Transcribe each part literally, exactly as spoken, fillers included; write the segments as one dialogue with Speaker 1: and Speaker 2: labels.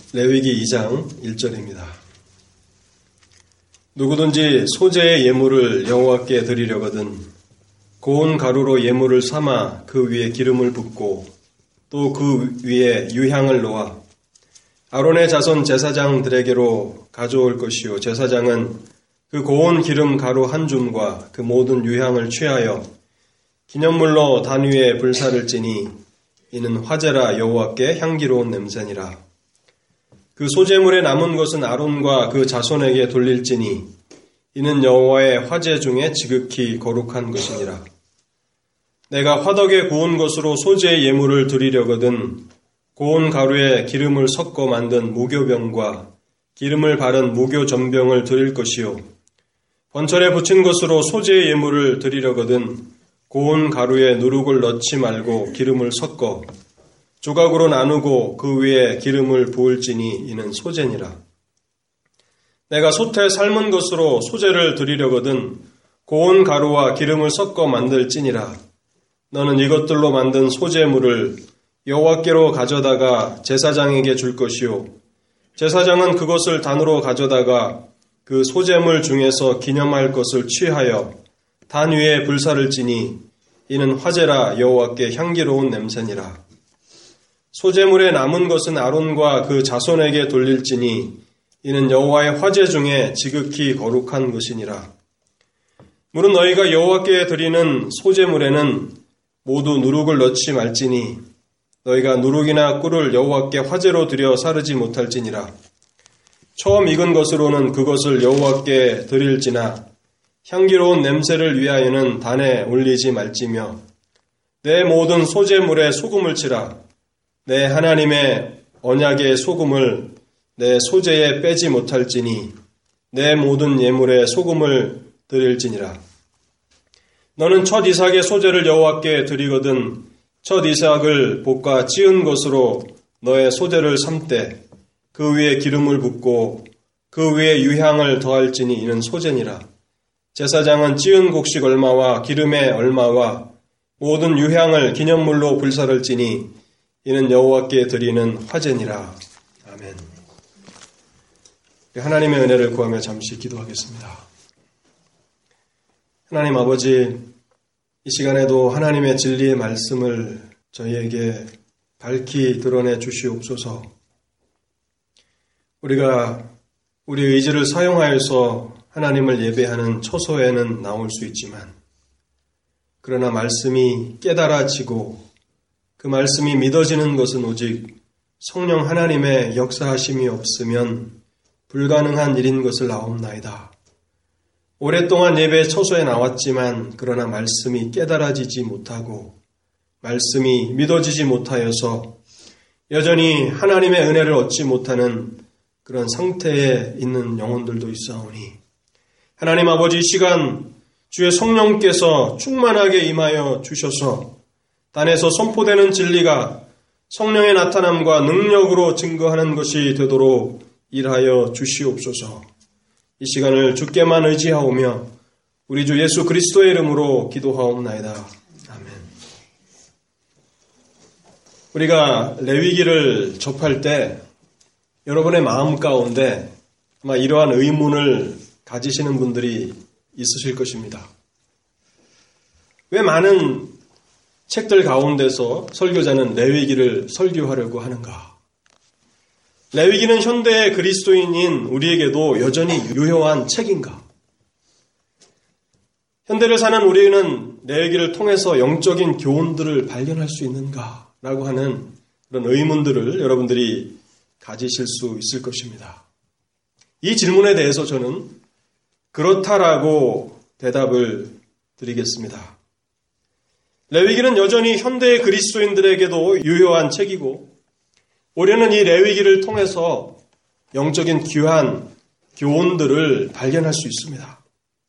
Speaker 1: 레위기 이 장 일 절입니다. 누구든지 소재의 예물을 여호와께 드리려거든 고운 가루로 예물을 삼아 그 위에 기름을 붓고 또 그 위에 유향을 놓아 아론의 자손 제사장들에게로 가져올 것이요 제사장은 그 고운 기름 가루 한 줌과 그 모든 유향을 취하여 기념물로 단 위에 불사를 찌니 이는 화제라 여호와께 향기로운 냄새니라. 그 소재물에 남은 것은 아론과 그 자손에게 돌릴지니 이는 여호와의 화제 중에 지극히 거룩한 것이니라. 내가 화덕에 구운 것으로 소재의 예물을 드리려거든 고운 가루에 기름을 섞어 만든 무교병과 기름을 바른 무교전병을 드릴 것이요 번철에 붙인 것으로 소재의 예물을 드리려거든 고운 가루에 누룩을 넣지 말고 기름을 섞어 조각으로 나누고 그 위에 기름을 부을지니 이는 소재니라. 내가 솥에 삶은 것으로 소재를 드리려거든 고운 가루와 기름을 섞어 만들지니라. 너는 이것들로 만든 소재물을 여호와께로 가져다가 제사장에게 줄 것이요 제사장은 그것을 단으로 가져다가 그 소재물 중에서 기념할 것을 취하여 단 위에 불사를 찌니 이는 화제라 여호와께 향기로운 냄새니라. 소재물에 남은 것은 아론과 그 자손에게 돌릴지니 이는 여호와의 화제 중에 지극히 거룩한 것이니라. 무릇 너희가 여호와께 드리는 소재물에는 모두 누룩을 넣지 말지니 너희가 누룩이나 꿀을 여호와께 화제로 드려 사르지 못할지니라. 처음 익은 것으로는 그것을 여호와께 드릴지나 향기로운 냄새를 위하여는 단에 올리지 말지며 내 모든 소재물에 소금을 치라. 내 하나님의 언약의 소금을 내 소재에 빼지 못할지니 내 모든 예물에 소금을 드릴지니라. 너는 첫 이삭의 소재를 여호와께 드리거든 첫 이삭을 볶아 찌은 것으로 너의 소재를 삼되 그 위에 기름을 붓고 그 위에 유향을 더할지니 이는 소재니라. 제사장은 찌은 곡식 얼마와 기름의 얼마와 모든 유향을 기념물로 불사를 찌니 이는 여호와께 드리는 화제니라. 아멘. 하나님의 은혜를 구하며 잠시 기도하겠습니다. 하나님 아버지, 이 시간에도 하나님의 진리의 말씀을 저희에게 밝히 드러내 주시옵소서. 우리가 우리 의지를 사용하여서 하나님을 예배하는 처소에는 나올 수 있지만 그러나 말씀이 깨달아지고 그 말씀이 믿어지는 것은 오직 성령 하나님의 역사하심이 없으면 불가능한 일인 것을 아옵나이다. 오랫동안 예배 처소에 나왔지만 그러나 말씀이 깨달아지지 못하고 말씀이 믿어지지 못하여서 여전히 하나님의 은혜를 얻지 못하는 그런 상태에 있는 영혼들도 있사오니 하나님 아버지, 이 시간 주의 성령께서 충만하게 임하여 주셔서 단에서 선포되는 진리가 성령의 나타남과 능력으로 증거하는 것이 되도록 일하여 주시옵소서. 이 시간을 주께만 의지하오며 우리 주 예수 그리스도의 이름으로 기도하옵나이다. 아멘. 우리가 레위기를 접할 때 여러분의 마음 가운데 아마 이러한 의문을 가지시는 분들이 있으실 것입니다. 왜 많은 책들 가운데서 설교자는 레위기를 설교하려고 하는가? 레위기는 현대의 그리스도인인 우리에게도 여전히 유효한 책인가? 현대를 사는 우리는 레위기를 통해서 영적인 교훈들을 발견할 수 있는가? 라고 하는 그런 의문들을 여러분들이 가지실 수 있을 것입니다. 이 질문에 대해서 저는 그렇다라고 대답을 드리겠습니다. 레위기는 여전히 현대의 그리스도인들에게도 유효한 책이고 올해는 이 레위기를 통해서 영적인 귀한 교훈들을 발견할 수 있습니다.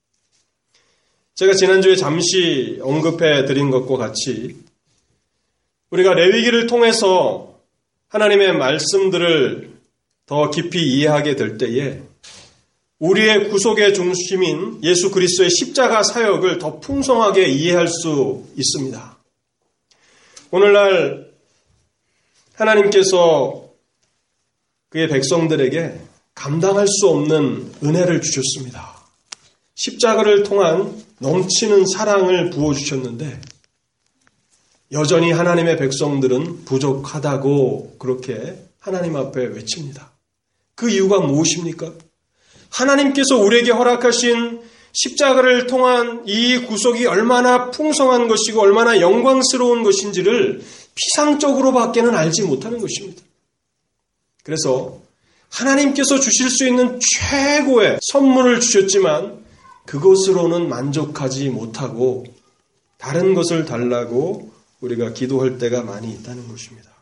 Speaker 1: 제가 지난주에 잠시 언급해 드린 것과 같이 우리가 레위기를 통해서 하나님의 말씀들을 더 깊이 이해하게 될 때에 우리의 구속의 중심인 예수 그리스도의 십자가 사역을 더 풍성하게 이해할 수 있습니다. 오늘날 하나님께서 그의 백성들에게 감당할 수 없는 은혜를 주셨습니다. 십자가를 통한 넘치는 사랑을 부어주셨는데 여전히 하나님의 백성들은 부족하다고 그렇게 하나님 앞에 외칩니다. 그 이유가 무엇입니까? 하나님께서 우리에게 허락하신 십자가를 통한 이 구속이 얼마나 풍성한 것이고 얼마나 영광스러운 것인지를 피상적으로밖에는 알지 못하는 것입니다. 그래서 하나님께서 주실 수 있는 최고의 선물을 주셨지만 그것으로는 만족하지 못하고 다른 것을 달라고 우리가 기도할 때가 많이 있다는 것입니다.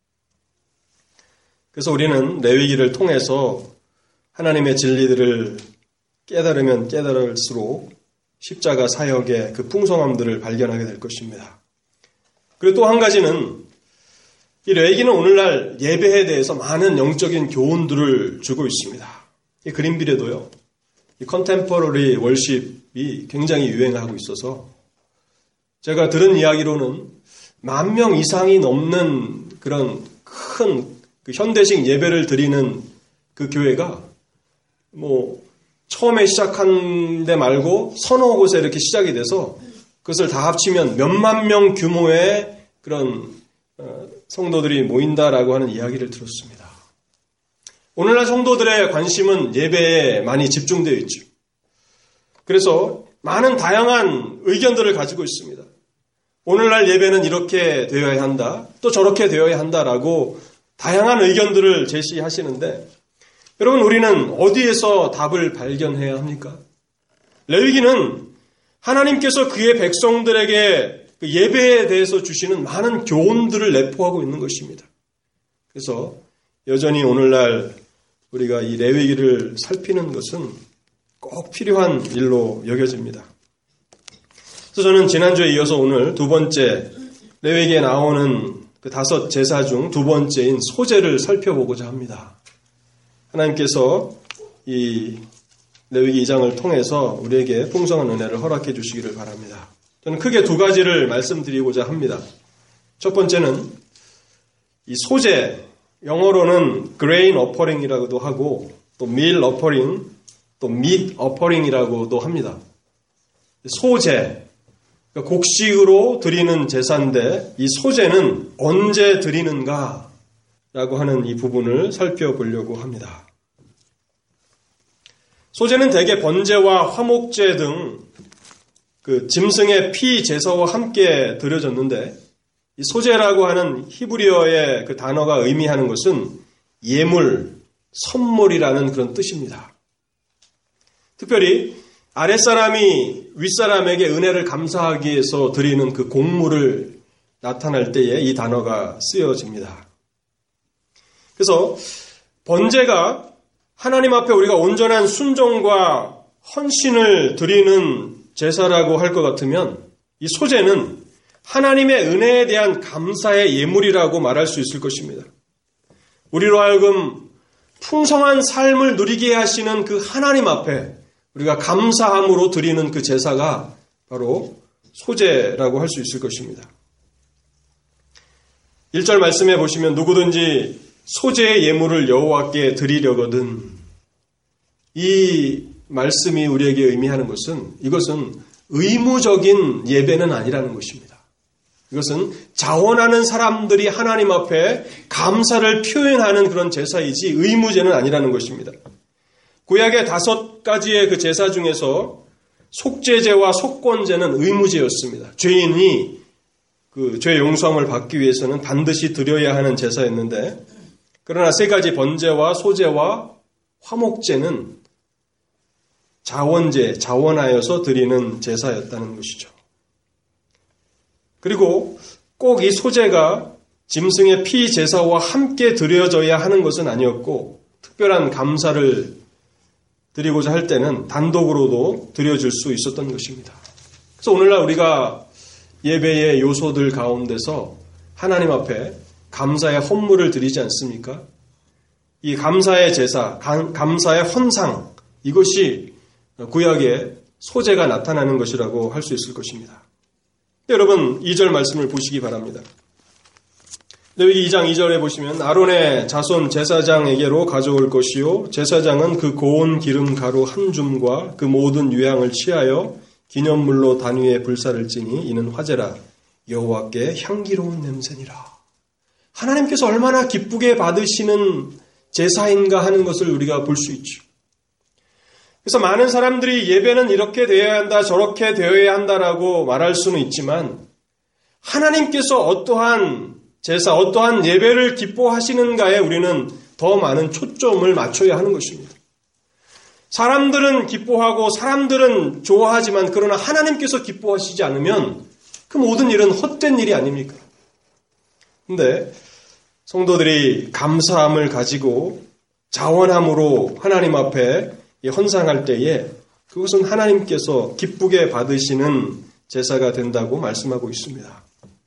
Speaker 1: 그래서 우리는 레위기를 통해서 하나님의 진리들을 깨달으면 깨달을수록 십자가 사역의 그 풍성함들을 발견하게 될 것입니다. 그리고 또 한 가지는 이 레위기는 오늘날 예배에 대해서 많은 영적인 교훈들을 주고 있습니다. 이 그린빌에도요, 이 컨템퍼러리 월십이 굉장히 유행하고 있어서 제가 들은 이야기로는 만 명 이상이 넘는 그런 큰 그 현대식 예배를 드리는 그 교회가 뭐 처음에 시작한 데 말고 서너 곳에 이렇게 시작이 돼서 그것을 다 합치면 몇만 명 규모의 그런 성도들이 모인다라고 하는 이야기를 들었습니다. 오늘날 성도들의 관심은 예배에 많이 집중되어 있죠. 그래서 많은 다양한 의견들을 가지고 있습니다. 오늘날 예배는 이렇게 되어야 한다, 또 저렇게 되어야 한다라고 다양한 의견들을 제시하시는데 여러분, 우리는 어디에서 답을 발견해야 합니까? 레위기는 하나님께서 그의 백성들에게 그 예배에 대해서 주시는 많은 교훈들을 내포하고 있는 것입니다. 그래서 여전히 오늘날 우리가 이 레위기를 살피는 것은 꼭 필요한 일로 여겨집니다. 그래서 저는 지난주에 이어서 오늘 두 번째 레위기에 나오는 그 다섯 제사 중 두 번째인 소제를 살펴보고자 합니다. 하나님께서 이 레위기 이 장을 통해서 우리에게 풍성한 은혜를 허락해 주시기를 바랍니다. 저는 크게 두 가지를 말씀드리고자 합니다. 첫 번째는 이 소제, 영어로는 grain offering이라고도 하고 또 meal offering, 또 meat offering이라고도 합니다. 소제, 그러니까 곡식으로 드리는 제사인데 이 소제는 언제 드리는가? 라고 하는 이 부분을 살펴보려고 합니다. 소제는 대개 번제와 화목제 등 그 짐승의 피 제사와 함께 드려졌는데 이 소제라고 하는 히브리어의 그 단어가 의미하는 것은 예물, 선물이라는 그런 뜻입니다. 특별히 아랫사람이 윗사람에게 은혜를 감사하기 위해서 드리는 그 공물을 나타날 때에 이 단어가 쓰여집니다. 그래서 번제가 하나님 앞에 우리가 온전한 순종과 헌신을 드리는 제사라고 할 것 같으면 이 소제는 하나님의 은혜에 대한 감사의 예물이라고 말할 수 있을 것입니다. 우리로 하여금 풍성한 삶을 누리게 하시는 그 하나님 앞에 우리가 감사함으로 드리는 그 제사가 바로 소제라고 할 수 있을 것입니다. 일 절 말씀해 보시면 누구든지 소제의 예물을 여호와께 드리려거든, 이 말씀이 우리에게 의미하는 것은 이것은 의무적인 예배는 아니라는 것입니다. 이것은 자원하는 사람들이 하나님 앞에 감사를 표현하는 그런 제사이지 의무제는 아니라는 것입니다. 구약의 다섯 가지의 그 제사 중에서 속죄제와 속건제는 의무제였습니다. 죄인이 그 죄 용서함을 받기 위해서는 반드시 드려야 하는 제사였는데, 그러나 세 가지 번제와 소제와 화목제는 자원제, 자원하여서 드리는 제사였다는 것이죠. 그리고 꼭 이 소제가 짐승의 피 제사와 함께 드려져야 하는 것은 아니었고, 특별한 감사를 드리고자 할 때는 단독으로도 드려질 수 있었던 것입니다. 그래서 오늘날 우리가 예배의 요소들 가운데서 하나님 앞에 감사의 헌물을 드리지 않습니까? 이 감사의 제사, 감사의 헌상, 이것이 구약의 소제가 나타나는 것이라고 할 수 있을 것입니다. 여러분, 이 절 말씀을 보시기 바랍니다. 레위기 이 장 이 절에 보시면 아론의 자손 제사장에게로 가져올 것이요 제사장은 그 고운 기름 가루 한 줌과 그 모든 유향을 취하여 기념물로 단위에 불사를 찌니 이는 화제라 여호와께 향기로운 냄새니라. 하나님께서 얼마나 기쁘게 받으시는 제사인가 하는 것을 우리가 볼 수 있죠. 그래서 많은 사람들이 예배는 이렇게 되어야 한다, 저렇게 되어야 한다라고 말할 수는 있지만 하나님께서 어떠한 제사, 어떠한 예배를 기뻐하시는가에 우리는 더 많은 초점을 맞춰야 하는 것입니다. 사람들은 기뻐하고 사람들은 좋아하지만 그러나 하나님께서 기뻐하시지 않으면 그 모든 일은 헛된 일이 아닙니까? 근데 성도들이 감사함을 가지고 자원함으로 하나님 앞에 헌상할 때에 그것은 하나님께서 기쁘게 받으시는 제사가 된다고 말씀하고 있습니다.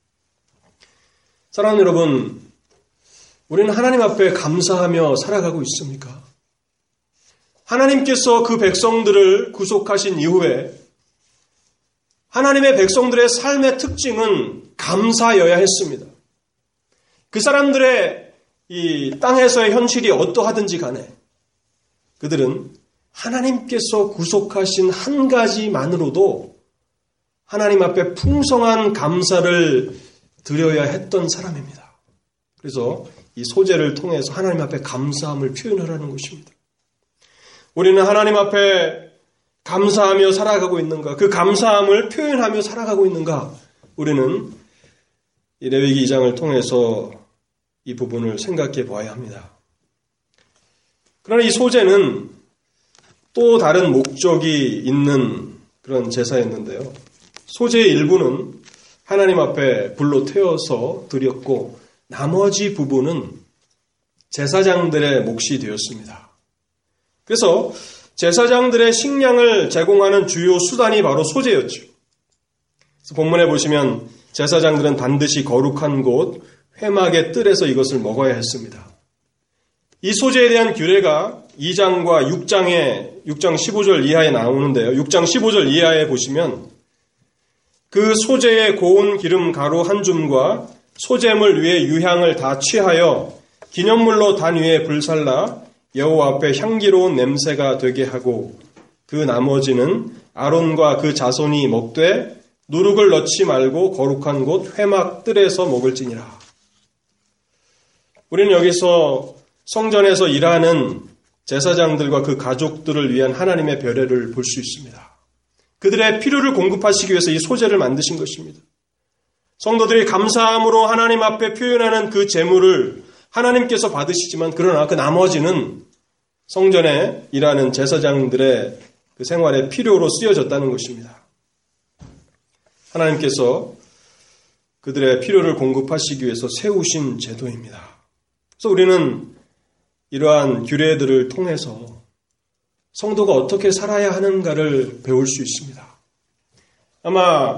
Speaker 1: 사랑하는 여러분, 우리는 하나님 앞에 감사하며 살아가고 있습니까? 하나님께서 그 백성들을 구속하신 이후에 하나님의 백성들의 삶의 특징은 감사여야 했습니다. 그 사람들의 이 땅에서의 현실이 어떠하든지 간에 그들은 하나님께서 구속하신 한 가지만으로도 하나님 앞에 풍성한 감사를 드려야 했던 사람입니다. 그래서 이 소제를 통해서 하나님 앞에 감사함을 표현하라는 것입니다. 우리는 하나님 앞에 감사하며 살아가고 있는가? 그 감사함을 표현하며 살아가고 있는가? 우리는 이 레위기 이 장을 통해서 이 부분을 생각해 보아야 합니다. 그러나 이 소제는 또 다른 목적이 있는 그런 제사였는데요. 소제의 일부는 하나님 앞에 불로 태워서 드렸고 나머지 부분은 제사장들의 몫이 되었습니다. 그래서 제사장들의 식량을 제공하는 주요 수단이 바로 소제였죠. 그래서 본문에 보시면 제사장들은 반드시 거룩한 곳 회막의 뜰에서 이것을 먹어야 했습니다. 이 소제에 대한 규례가 이 장과 육 장에 육 장 십오 절 이하에 나오는데요. 육 장 십오 절 이하에 보시면 그 소제의 고운 기름 가루 한 줌과 소제물 위에 유향을 다 취하여 기념물로 단 위에 불살라 여호와 앞에 향기로운 냄새가 되게 하고 그 나머지는 아론과 그 자손이 먹되 누룩을 넣지 말고 거룩한 곳 회막 뜰에서 먹을지니라. 우리는 여기서 성전에서 일하는 제사장들과 그 가족들을 위한 하나님의 배려를 볼 수 있습니다. 그들의 필요를 공급하시기 위해서 이 소제를 만드신 것입니다. 성도들이 감사함으로 하나님 앞에 표현하는 그 제물을 하나님께서 받으시지만 그러나 그 나머지는 성전에 일하는 제사장들의 그 생활의 필요로 쓰여졌다는 것입니다. 하나님께서 그들의 필요를 공급하시기 위해서 세우신 제도입니다. 그래서 우리는 이러한 규례들을 통해서 성도가 어떻게 살아야 하는가를 배울 수 있습니다. 아마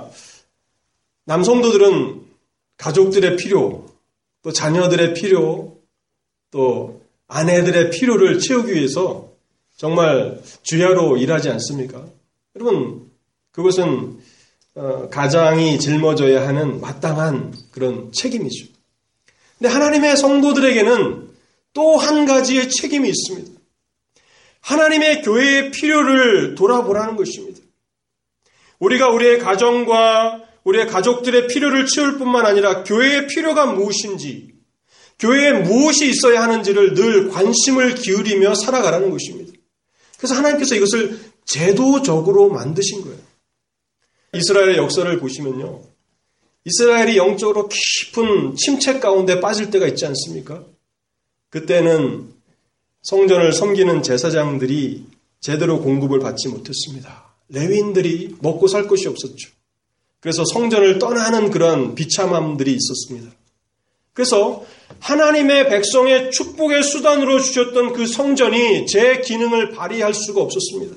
Speaker 1: 남성도들은 가족들의 필요, 또 자녀들의 필요, 또 아내들의 필요를 채우기 위해서 정말 주야로 일하지 않습니까? 여러분, 그것은 가장이 짊어져야 하는 마땅한 그런 책임이죠. 근데 하나님의 성도들에게는 또 한 가지의 책임이 있습니다. 하나님의 교회의 필요를 돌아보라는 것입니다. 우리가 우리의 가정과 우리의 가족들의 필요를 채울 뿐만 아니라 교회의 필요가 무엇인지, 교회에 무엇이 있어야 하는지를 늘 관심을 기울이며 살아가라는 것입니다. 그래서 하나님께서 이것을 제도적으로 만드신 거예요. 이스라엘의 역사를 보시면요. 이스라엘이 영적으로 깊은 침체 가운데 빠질 때가 있지 않습니까? 그때는 성전을 섬기는 제사장들이 제대로 공급을 받지 못했습니다. 레위인들이 먹고 살 것이 없었죠. 그래서 성전을 떠나는 그런 비참함들이 있었습니다. 그래서 하나님의 백성의 축복의 수단으로 주셨던 그 성전이 제 기능을 발휘할 수가 없었습니다.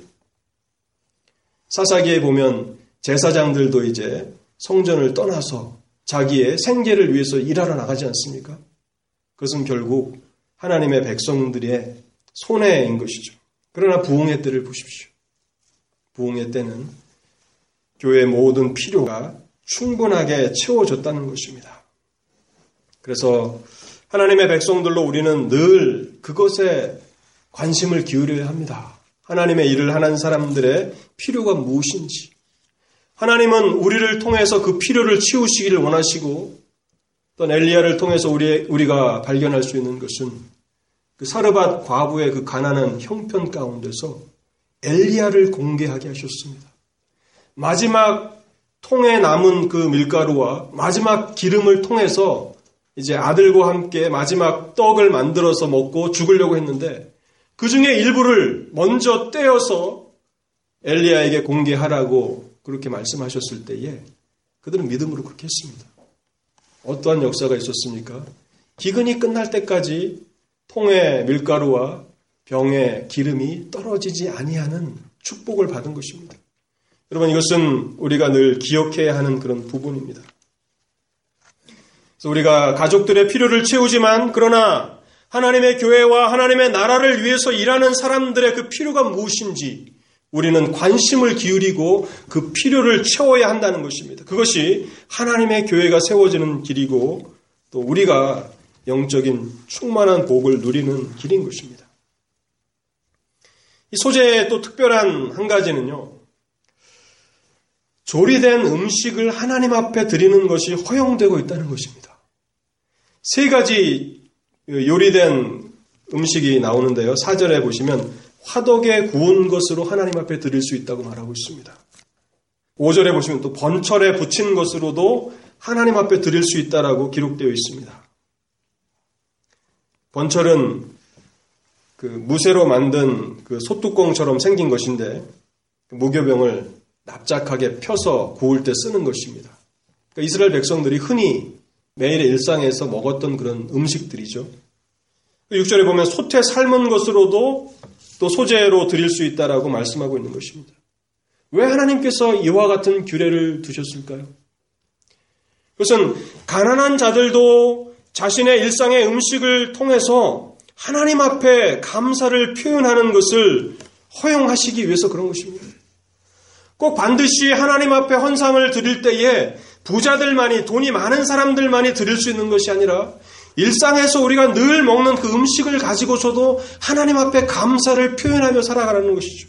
Speaker 1: 사사기에 보면 제사장들도 이제 성전을 떠나서 자기의 생계를 위해서 일하러 나가지 않습니까? 그것은 결국 하나님의 백성들의 손해인 것이죠. 그러나 부흥의 때를 보십시오. 부흥의 때는 교회의 모든 필요가 충분하게 채워졌다는 것입니다. 그래서 하나님의 백성들로 우리는 늘 그것에 관심을 기울여야 합니다. 하나님의 일을 하는 사람들의 필요가 무엇인지, 하나님은 우리를 통해서 그 필요를 채우시기를 원하시고, 또 엘리야를 통해서 우리, 우리가 발견할 수 있는 것은 그 사르밧 과부의 그 가난한 형편 가운데서 엘리야를 공개하게 하셨습니다. 마지막 통에 남은 그 밀가루와 마지막 기름을 통해서 이제 아들과 함께 마지막 떡을 만들어서 먹고 죽으려고 했는데, 그 중에 일부를 먼저 떼어서 엘리야에게 공개하라고 그렇게 말씀하셨을 때에 그들은 믿음으로 그렇게 했습니다. 어떠한 역사가 있었습니까? 기근이 끝날 때까지 통의 밀가루와 병의 기름이 떨어지지 아니하는 축복을 받은 것입니다. 여러분, 이것은 우리가 늘 기억해야 하는 그런 부분입니다. 그래서 우리가 가족들의 필요를 채우지만, 그러나 하나님의 교회와 하나님의 나라를 위해서 일하는 사람들의 그 필요가 무엇인지 우리는 관심을 기울이고 그 필요를 채워야 한다는 것입니다. 그것이 하나님의 교회가 세워지는 길이고 또 우리가 영적인 충만한 복을 누리는 길인 것입니다. 이 소재의 또 특별한 한 가지는요, 조리된 음식을 하나님 앞에 드리는 것이 허용되고 있다는 것입니다. 세 가지 요리된 음식이 나오는데요. 사 절에 보시면 화덕에 구운 것으로 하나님 앞에 드릴 수 있다고 말하고 있습니다. 오 절에 보시면 또 번철에 부친 것으로도 하나님 앞에 드릴 수 있다라고 기록되어 있습니다. 번철은 그 무쇠로 만든 그 소뚜껑처럼 생긴 것인데 무교병을 납작하게 펴서 구울 때 쓰는 것입니다. 그러니까 이스라엘 백성들이 흔히 매일의 일상에서 먹었던 그런 음식들이죠. 육 절에 보면 솥에 삶은 것으로도 또 소재로 드릴 수 있다라고 말씀하고 있는 것입니다. 왜 하나님께서 이와 같은 규례를 두셨을까요? 그것은 가난한 자들도 자신의 일상의 음식을 통해서 하나님 앞에 감사를 표현하는 것을 허용하시기 위해서 그런 것입니다. 꼭 반드시 하나님 앞에 헌상을 드릴 때에 부자들만이, 돈이 많은 사람들만이 드릴 수 있는 것이 아니라 일상에서 우리가 늘 먹는 그 음식을 가지고서도 하나님 앞에 감사를 표현하며 살아가라는 것이죠.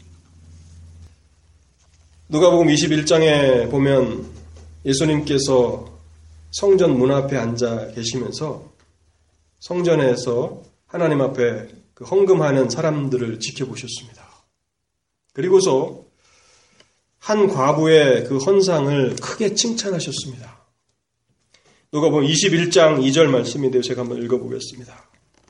Speaker 1: 누가복음 이십일 장에 보면 예수님께서 성전 문 앞에 앉아 계시면서 성전에서 하나님 앞에 그 헌금하는 사람들을 지켜보셨습니다. 그리고서 한 과부의 그 헌상을 크게 칭찬하셨습니다. 누가복음 이십일 장 이 절 말씀인데요. 제가 한번 읽어보겠습니다.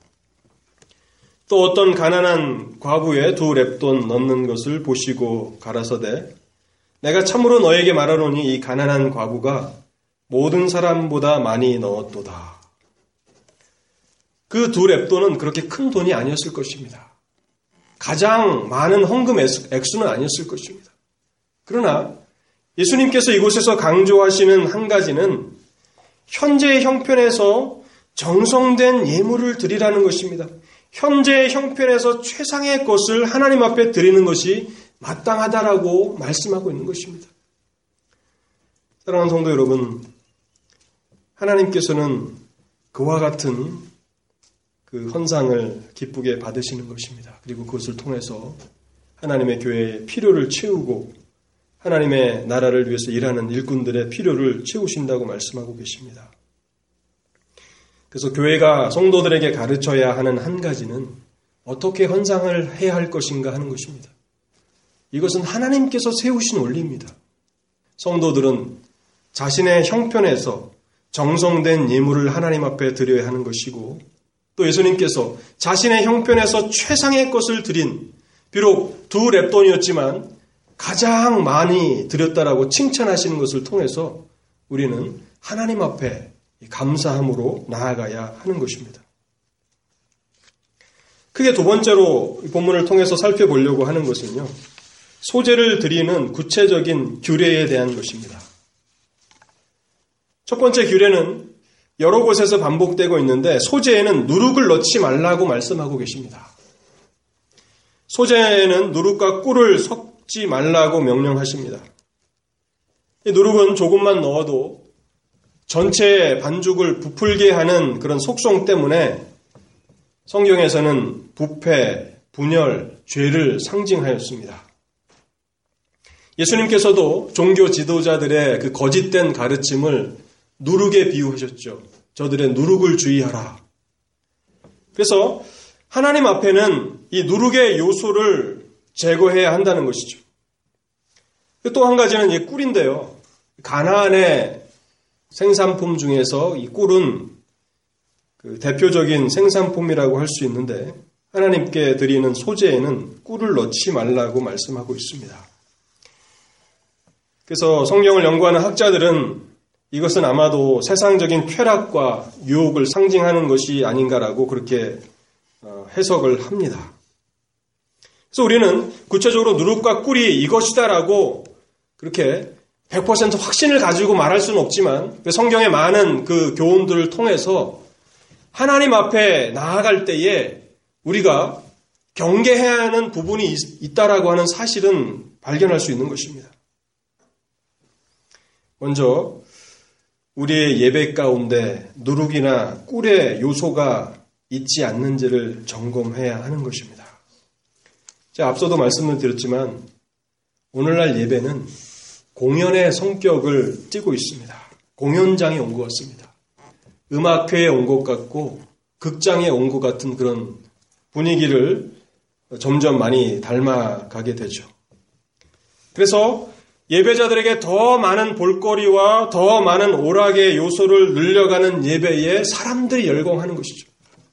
Speaker 1: 또 어떤 가난한 과부의 두 렙돈 넣는 것을 보시고 가라사대 내가 참으로 너에게 말하노니 이 가난한 과부가 모든 사람보다 많이 넣었도다. 그 두 렙돈은 그렇게 큰 돈이 아니었을 것입니다. 가장 많은 헌금 액수는 아니었을 것입니다. 그러나 예수님께서 이곳에서 강조하시는 한 가지는 현재의 형편에서 정성된 예물을 드리라는 것입니다. 현재의 형편에서 최상의 것을 하나님 앞에 드리는 것이 마땅하다라고 말씀하고 있는 것입니다. 사랑하는 성도 여러분, 하나님께서는 그와 같은 그 헌상을 기쁘게 받으시는 것입니다. 그리고 그것을 통해서 하나님의 교회의 필요를 채우고 하나님의 나라를 위해서 일하는 일꾼들의 필요를 채우신다고 말씀하고 계십니다. 그래서 교회가 성도들에게 가르쳐야 하는 한 가지는 어떻게 헌상을 해야 할 것인가 하는 것입니다. 이것은 하나님께서 세우신 원리입니다. 성도들은 자신의 형편에서 정성된 예물을 하나님 앞에 드려야 하는 것이고 또 예수님께서 자신의 형편에서 최상의 것을 드린 비록 두 렙돈이었지만 가장 많이 드렸다라고 칭찬하시는 것을 통해서 우리는 하나님 앞에 감사함으로 나아가야 하는 것입니다. 크게 두 번째로 본문을 통해서 살펴보려고 하는 것은요, 소재를 드리는 구체적인 규례에 대한 것입니다. 첫 번째 규례는 여러 곳에서 반복되고 있는데 소재에는 누룩을 넣지 말라고 말씀하고 계십니다. 소재에는 누룩과 꿀을 섞지 말라고 명령하십니다. 이 누룩은 조금만 넣어도 전체 반죽을 부풀게 하는 그런 속성 때문에 성경에서는 부패, 분열, 죄를 상징하였습니다. 예수님께서도 종교 지도자들의 그 거짓된 가르침을 누룩에 비유하셨죠. 저들의 누룩을 주의하라. 그래서 하나님 앞에는 이 누룩의 요소를 제거해야 한다는 것이죠. 또 한 가지는 이 꿀인데요. 가나안의 생산품 중에서 이 꿀은 그 대표적인 생산품이라고 할 수 있는데 하나님께 드리는 소제에는 꿀을 넣지 말라고 말씀하고 있습니다. 그래서 성경을 연구하는 학자들은 이것은 아마도 세상적인 쾌락과 유혹을 상징하는 것이 아닌가라고 그렇게 해석을 합니다. 그래서 우리는 구체적으로 누룩과 꿀이 이것이다라고 그렇게 백 퍼센트 확신을 가지고 말할 수는 없지만 성경의 많은 그 교훈들을 통해서 하나님 앞에 나아갈 때에 우리가 경계해야 하는 부분이 있다라고 하는 사실은 발견할 수 있는 것입니다. 먼저 우리의 예배 가운데 누룩이나 꿀의 요소가 있지 않는지를 점검해야 하는 것입니다. 제가 앞서도 말씀을 드렸지만 오늘날 예배는 공연의 성격을 띠고 있습니다. 공연장에 온 것 같습니다. 음악회에 온 것 같고 극장에 온 것 같은 그런 분위기를 점점 많이 닮아가게 되죠. 그래서 예배자들에게 더 많은 볼거리와 더 많은 오락의 요소를 늘려가는 예배에 사람들이 열광하는 것이죠.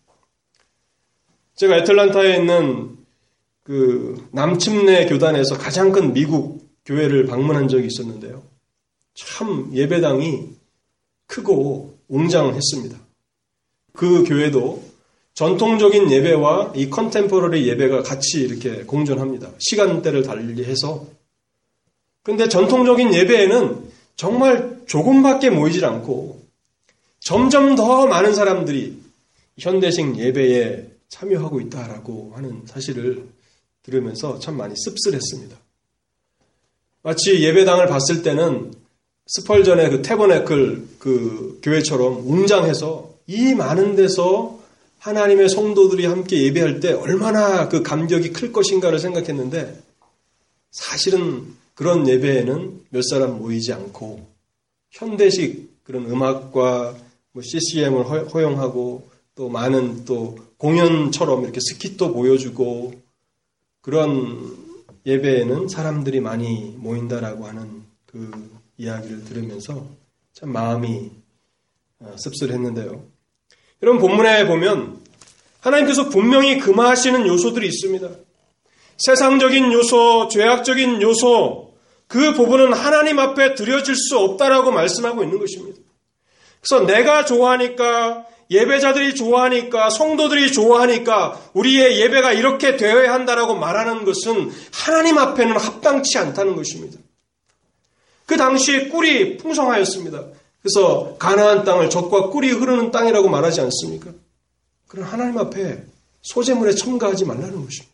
Speaker 1: 제가 애틀란타에 있는 그 남침내 교단에서 가장 큰 미국 교회를 방문한 적이 있었는데요. 참 예배당이 크고 웅장했습니다. 그 교회도 전통적인 예배와 이 컨템포러리 예배가 같이 이렇게 공존합니다. 시간대를 달리해서. 그런데 전통적인 예배에는 정말 조금밖에 모이질 않고 점점 더 많은 사람들이 현대식 예배에 참여하고 있다라고 하는 사실을 들으면서 참 많이 씁쓸했습니다. 마치 예배당을 봤을 때는 스펄전의 그 태버네클 그 교회처럼 웅장해서 이 많은 데서 하나님의 성도들이 함께 예배할 때 얼마나 그 감격이 클 것인가를 생각했는데 사실은 그런 예배에는 몇 사람 모이지 않고 현대식 그런 음악과 뭐 씨씨엠을 허용하고 또 많은 또 공연처럼 이렇게 스킷도 보여주고 그런 예배에는 사람들이 많이 모인다라고 하는 그 이야기를 들으면서 참 마음이 씁쓸했는데요. 여러분 본문에 보면 하나님께서 분명히 금하시는 요소들이 있습니다. 세상적인 요소, 죄악적인 요소, 그 부분은 하나님 앞에 드려질 수 없다라고 말씀하고 있는 것입니다. 그래서 내가 좋아하니까, 예배자들이 좋아하니까, 성도들이 좋아하니까 우리의 예배가 이렇게 되어야 한다라고 말하는 것은 하나님 앞에는 합당치 않다는 것입니다. 그 당시에 꿀이 풍성하였습니다. 그래서 가나안 땅을 젖과 꿀이 흐르는 땅이라고 말하지 않습니까? 그런 하나님 앞에 소재물에 첨가하지 말라는 것입니다.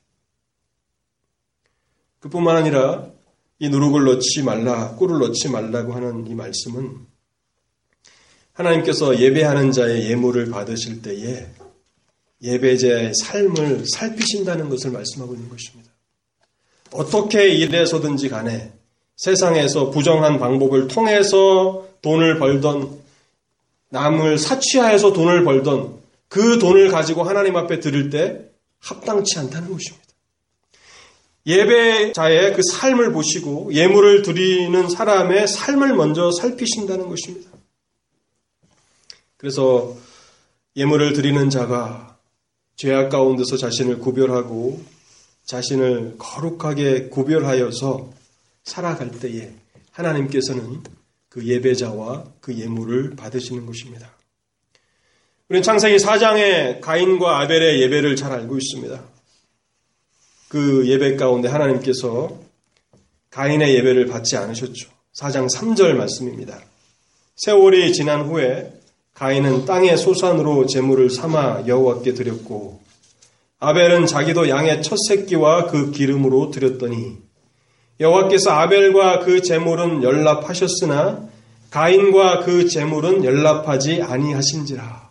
Speaker 1: 그뿐만 아니라 이 누룩을 넣지 말라, 꿀을 넣지 말라고 하는 이 말씀은 하나님께서 예배하는 자의 예물을 받으실 때에 예배자의 삶을 살피신다는 것을 말씀하고 있는 것입니다. 어떻게 일해서든지 간에 세상에서 부정한 방법을 통해서 돈을 벌던, 남을 사치하여서 돈을 벌던 그 돈을 가지고 하나님 앞에 드릴 때 합당치 않다는 것입니다. 예배자의 그 삶을 보시고 예물을 드리는 사람의 삶을 먼저 살피신다는 것입니다. 그래서 예물을 드리는 자가 죄악 가운데서 자신을 구별하고 자신을 거룩하게 구별하여서 살아갈 때에 하나님께서는 그 예배자와 그 예물을 받으시는 것입니다. 우리는 창세기 사 장의 가인과 아벨의 예배를 잘 알고 있습니다. 그 예배 가운데 하나님께서 가인의 예배를 받지 않으셨죠. 사 장 삼 절 말씀입니다. 세월이 지난 후에 가인은 땅의 소산으로 제물을 삼아 여호와께 드렸고 아벨은 자기도 양의 첫 새끼와 그 기름으로 드렸더니 여호와께서 아벨과 그 제물은 연락하셨으나 가인과 그 제물은 연락하지 아니하신지라.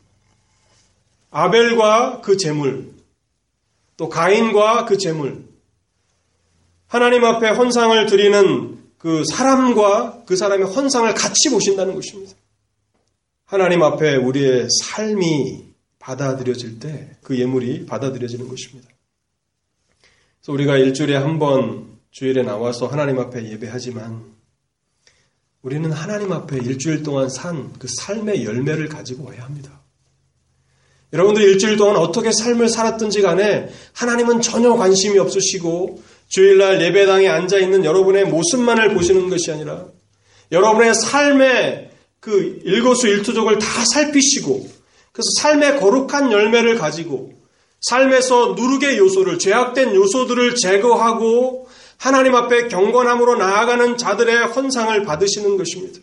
Speaker 1: 아벨과 그 제물, 또 가인과 그 제물, 하나님 앞에 헌상을 드리는 그 사람과 그 사람의 헌상을 같이 보신다는 것입니다. 하나님 앞에 우리의 삶이 받아들여질 때 그 예물이 받아들여지는 것입니다. 그래서 우리가 일주일에 한 번 주일에 나와서 하나님 앞에 예배하지만 우리는 하나님 앞에 일주일 동안 산 그 삶의 열매를 가지고 와야 합니다. 여러분들이 일주일 동안 어떻게 삶을 살았든지 간에 하나님은 전혀 관심이 없으시고 주일날 예배당에 앉아있는 여러분의 모습만을 보시는 것이 아니라 여러분의 삶의 그 일거수일투족을 다 살피시고 그래서 삶의 거룩한 열매를 가지고 삶에서 누르게 요소를, 죄악된 요소들을 제거하고 하나님 앞에 경건함으로 나아가는 자들의 헌상을 받으시는 것입니다.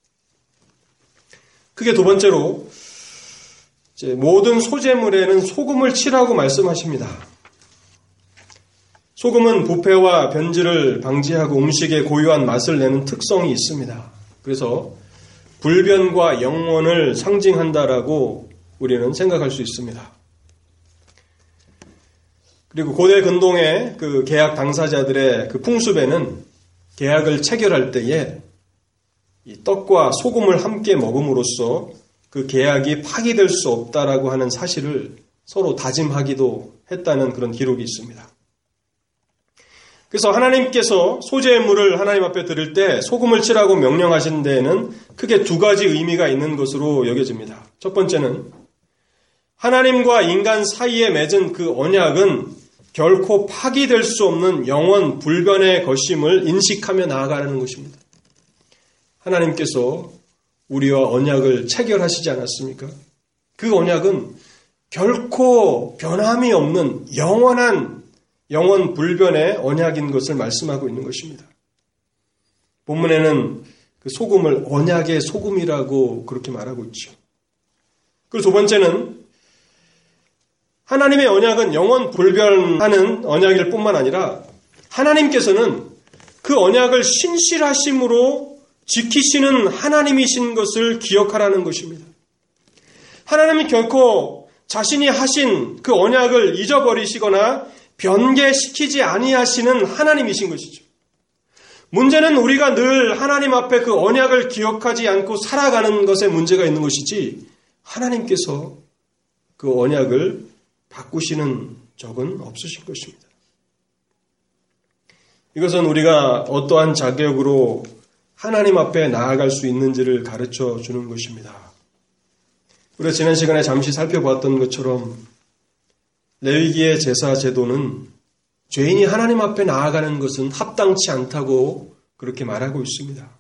Speaker 1: 그게 두 번째로 이제 모든 소재물에는 소금을 칠하고 말씀하십니다. 소금은 부패와 변질을 방지하고 음식에 고유한 맛을 내는 특성이 있습니다. 그래서 불변과 영원을 상징한다라고 우리는 생각할 수 있습니다. 그리고 고대 근동의 그 계약 당사자들의 그 풍습에는 계약을 체결할 때에 이 떡과 소금을 함께 먹음으로써 그 계약이 파기될 수 없다라고 하는 사실을 서로 다짐하기도 했다는 그런 기록이 있습니다. 그래서 하나님께서 소재물을 하나님 앞에 드릴 때 소금을 칠하고 명령하신 데에는 크게 두 가지 의미가 있는 것으로 여겨집니다. 첫 번째는 하나님과 인간 사이에 맺은 그 언약은 결코 파기될 수 없는 영원 불변의 것임을 인식하며 나아가는 것입니다. 하나님께서 우리와 언약을 체결하시지 않았습니까? 그 언약은 결코 변함이 없는 영원한 영원 불변의 언약인 것을 말씀하고 있는 것입니다. 본문에는 그 소금을 언약의 소금이라고 그렇게 말하고 있죠. 그리고 두 번째는 하나님의 언약은 영원 불변하는 언약일 뿐만 아니라 하나님께서는 그 언약을 신실하심으로 지키시는 하나님이신 것을 기억하라는 것입니다. 하나님이 결코 자신이 하신 그 언약을 잊어버리시거나 변개시키지 아니하시는 하나님이신 것이죠. 문제는 우리가 늘 하나님 앞에 그 언약을 기억하지 않고 살아가는 것에 문제가 있는 것이지 하나님께서 그 언약을 바꾸시는 적은 없으신 것입니다. 이것은 우리가 어떠한 자격으로 하나님 앞에 나아갈 수 있는지를 가르쳐 주는 것입니다. 우리가 지난 시간에 잠시 살펴봤던 것처럼 레위기의 제사 제도는 죄인이 하나님 앞에 나아가는 것은 합당치 않다고 그렇게 말하고 있습니다.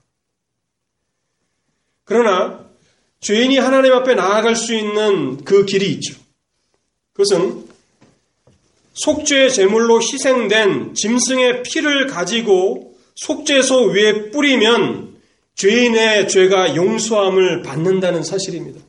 Speaker 1: 그러나 죄인이 하나님 앞에 나아갈 수 있는 그 길이 있죠. 그것은 속죄 제물로 희생된 짐승의 피를 가지고 속죄소 위에 뿌리면 죄인의 죄가 용서함을 받는다는 사실입니다.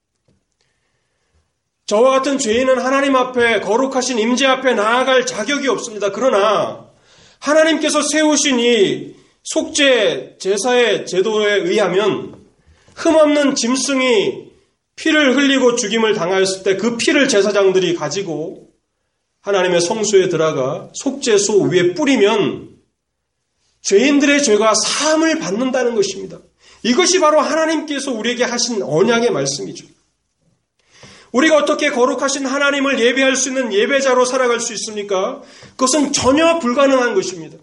Speaker 1: 저와 같은 죄인은 하나님 앞에 거룩하신 임재 앞에 나아갈 자격이 없습니다. 그러나 하나님께서 세우신 이 속죄 제사의 제도에 의하면 흠없는 짐승이 피를 흘리고 죽임을 당하였을 때 그 피를 제사장들이 가지고 하나님의 성소에 들어가 속죄소 위에 뿌리면 죄인들의 죄가 사함을 받는다는 것입니다. 이것이 바로 하나님께서 우리에게 하신 언약의 말씀이죠. 우리가 어떻게 거룩하신 하나님을 예배할 수 있는 예배자로 살아갈 수 있습니까? 그것은 전혀 불가능한 것입니다.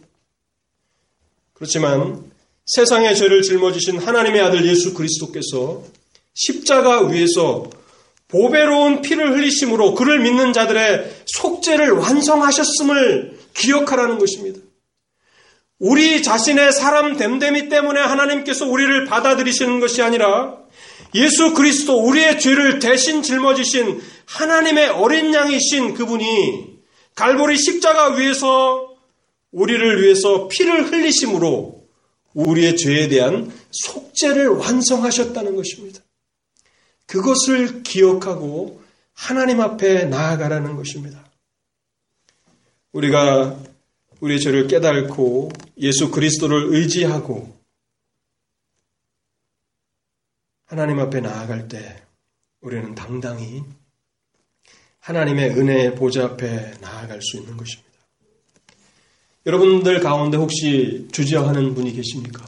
Speaker 1: 그렇지만 세상의 죄를 짊어지신 하나님의 아들 예수 그리스도께서 십자가 위에서 보배로운 피를 흘리심으로 그를 믿는 자들의 속죄를 완성하셨음을 기억하라는 것입니다. 우리 자신의 사람 됨됨이 때문에 하나님께서 우리를 받아들이시는 것이 아니라 예수 그리스도 우리의 죄를 대신 짊어지신 하나님의 어린 양이신 그분이 갈보리 십자가 위에서 우리를 위해서 피를 흘리심으로 우리의 죄에 대한 속죄를 완성하셨다는 것입니다. 그것을 기억하고 하나님 앞에 나아가라는 것입니다. 우리가 우리의 죄를 깨닫고 예수 그리스도를 의지하고 하나님 앞에 나아갈 때 우리는 당당히 하나님의 은혜의 보좌 앞에 나아갈 수 있는 것입니다. 여러분들 가운데 혹시 주저하는 분이 계십니까?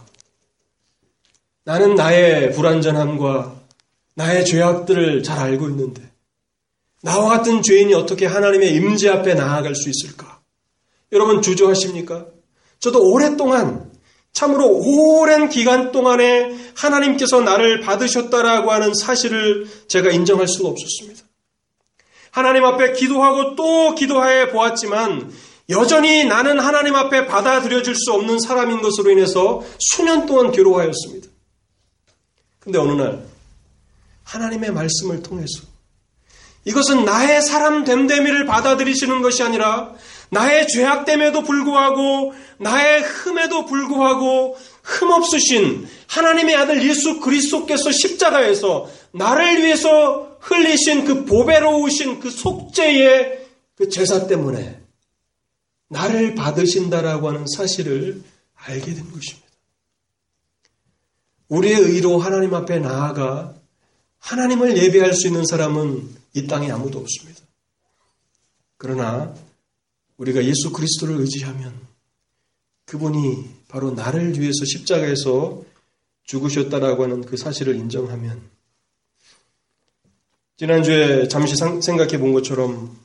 Speaker 1: 나는 나의 불완전함과 나의 죄악들을 잘 알고 있는데 나와 같은 죄인이 어떻게 하나님의 임재 앞에 나아갈 수 있을까? 여러분 주저하십니까? 저도 오랫동안 참으로 오랜 기간 동안에 하나님께서 나를 받으셨다라고 하는 사실을 제가 인정할 수가 없었습니다. 하나님 앞에 기도하고 또 기도해 보았지만 여전히 나는 하나님 앞에 받아들여질 수 없는 사람인 것으로 인해서 수년 동안 괴로워하였습니다. 근데 어느 날 하나님의 말씀을 통해서 이것은 나의 사람 됨됨이를 받아들이시는 것이 아니라 나의 죄악됨에도 불구하고 나의 흠에도 불구하고 흠없으신 하나님의 아들 예수 그리스도께서 십자가에서 나를 위해서 흘리신 그 보배로우신 그 속죄의 그 제사 때문에 나를 받으신다라고 하는 사실을 알게 된 것입니다. 우리의 의로 하나님 앞에 나아가 하나님을 예배할 수 있는 사람은 이 땅에 아무도 없습니다. 그러나 우리가 예수 그리스도를 의지하면 그분이 바로 나를 위해서 십자가에서 죽으셨다라고 하는 그 사실을 인정하면 지난주에 잠시 생각해 본 것처럼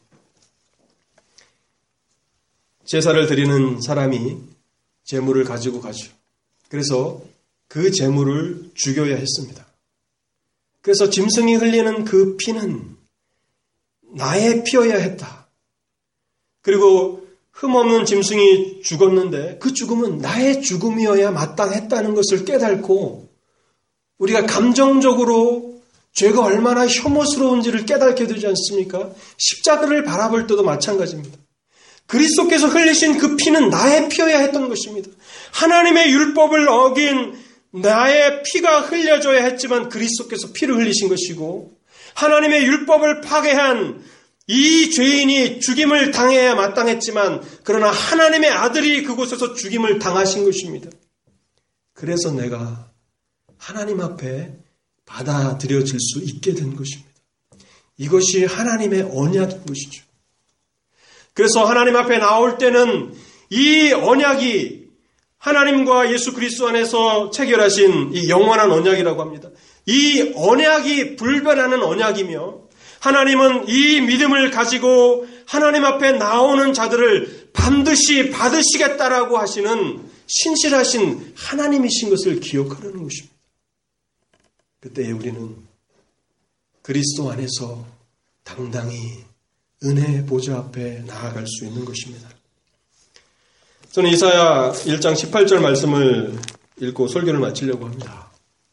Speaker 1: 제사를 드리는 사람이 제물을 가지고 가죠. 그래서 그 제물을 죽여야 했습니다. 그래서 짐승이 흘리는 그 피는 나의 피여야 했다. 그리고 흠없는 짐승이 죽었는데 그 죽음은 나의 죽음이어야 마땅했다는 것을 깨닫고 우리가 감정적으로 죄가 얼마나 혐오스러운지를 깨닫게 되지 않습니까? 십자가를 바라볼 때도 마찬가지입니다. 그리스도께서 흘리신 그 피는 나의 피여야 했던 것입니다. 하나님의 율법을 어긴 나의 피가 흘려져야 했지만 그리스도께서 피를 흘리신 것이고 하나님의 율법을 파괴한 이 죄인이 죽임을 당해야 마땅했지만 그러나 하나님의 아들이 그곳에서 죽임을 당하신 것입니다. 그래서 내가 하나님 앞에 받아들여질 수 있게 된 것입니다. 이것이 하나님의 언약인 것이죠. 그래서 하나님 앞에 나올 때는 이 언약이 하나님과 예수 그리스도 안에서 체결하신 이 영원한 언약이라고 합니다. 이 언약이 불변하는 언약이며 하나님은 이 믿음을 가지고 하나님 앞에 나오는 자들을 반드시 받으시겠다라고 하시는 신실하신 하나님이신 것을 기억하라는 것입니다. 그때 우리는 그리스도 안에서 당당히 은혜의 보좌 앞에 나아갈 수 있는 것입니다. 저는 이사야 일 장 십팔 절 말씀을 읽고 설교를 마치려고 합니다.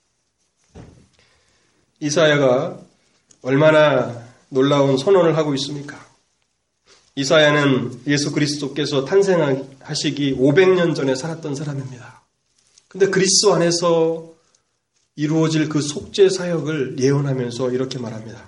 Speaker 1: 이사야가 얼마나 놀라운 선언을 하고 있습니까? 이사야는 예수 그리스도께서 탄생하시기 오백 년 전에 살았던 사람입니다. 그런데 그리스도 안에서 이루어질 그 속죄 사역을 예언하면서 이렇게 말합니다.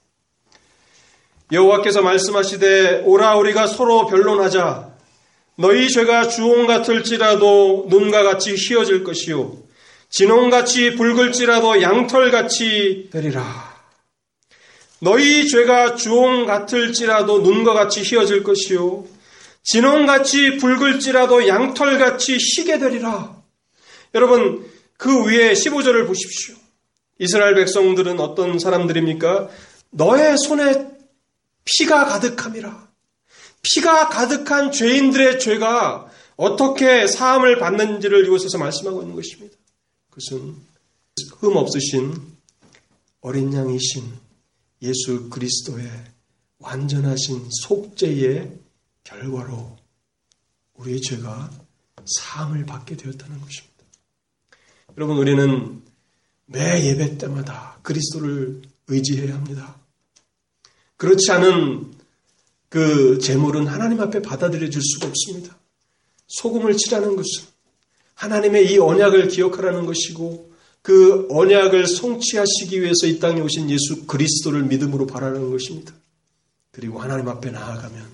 Speaker 1: 여호와께서 말씀하시되 오라 우리가 서로 변론하자. 너희 죄가 주홍 같을지라도 눈과 같이 희어질 것이요 진홍같이 붉을지라도 양털같이 되리라. 너희 죄가 주홍 같을지라도 눈과 같이 희어질 것이요 진홍같이 붉을지라도 양털같이 희게 되리라. 여러분 그 위에 십오 절을 보십시오. 이스라엘 백성들은 어떤 사람들입니까? 너의 손에 피가 가득함이라. 피가 가득한 죄인들의 죄가 어떻게 사함을 받는지를 이곳에서 말씀하고 있는 것입니다. 그것은 흠 없으신 어린 양이신 예수 그리스도의 완전하신 속죄의 결과로 우리의 죄가 사함을 받게 되었다는 것입니다. 여러분 우리는 매 예배 때마다 그리스도를 의지해야 합니다. 그렇지 않은 그 제물은 하나님 앞에 받아들여질 수가 없습니다. 소금을 치라는 것은 하나님의 이 언약을 기억하라는 것이고 그 언약을 성취하시기 위해서 이 땅에 오신 예수 그리스도를 믿음으로 바라는 것입니다. 그리고 하나님 앞에 나아가면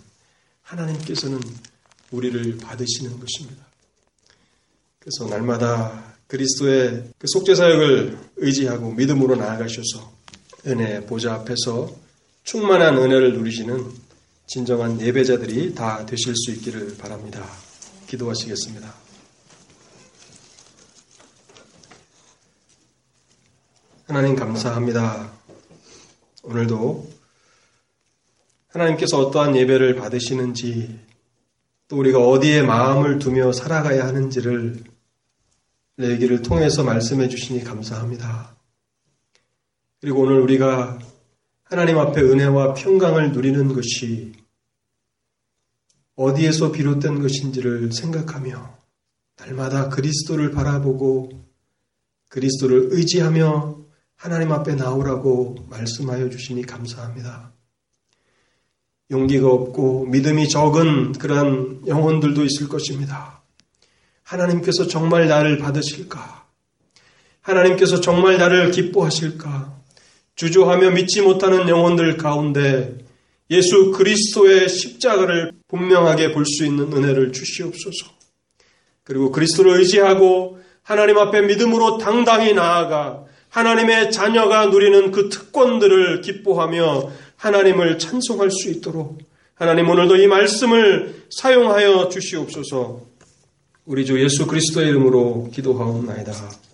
Speaker 1: 하나님께서는 우리를 받으시는 것입니다. 그래서 날마다 그리스도의 그 속죄사역을 의지하고 믿음으로 나아가셔서 은혜 보좌 앞에서 충만한 은혜를 누리시는 진정한 예배자들이 다 되실 수 있기를 바랍니다. 기도하시겠습니다. 하나님 감사합니다. 오늘도 하나님께서 어떠한 예배를 받으시는지 또 우리가 어디에 마음을 두며 살아가야 하는지를 레위기를 통해서 말씀해 주시니 감사합니다. 그리고 오늘 우리가 하나님 앞에 은혜와 평강을 누리는 것이 어디에서 비롯된 것인지를 생각하며 날마다 그리스도를 바라보고 그리스도를 의지하며 하나님 앞에 나오라고 말씀하여 주시니 감사합니다. 용기가 없고 믿음이 적은 그러한 영혼들도 있을 것입니다. 하나님께서 정말 나를 받으실까? 하나님께서 정말 나를 기뻐하실까? 주저하며 믿지 못하는 영혼들 가운데 예수 그리스도의 십자가를 분명하게 볼 수 있는 은혜를 주시옵소서. 그리고 그리스도를 의지하고 하나님 앞에 믿음으로 당당히 나아가 하나님의 자녀가 누리는 그 특권들을 기뻐하며 하나님을 찬송할 수 있도록 하나님 오늘도 이 말씀을 사용하여 주시옵소서. 우리 주 예수 그리스도의 이름으로 기도하옵나이다.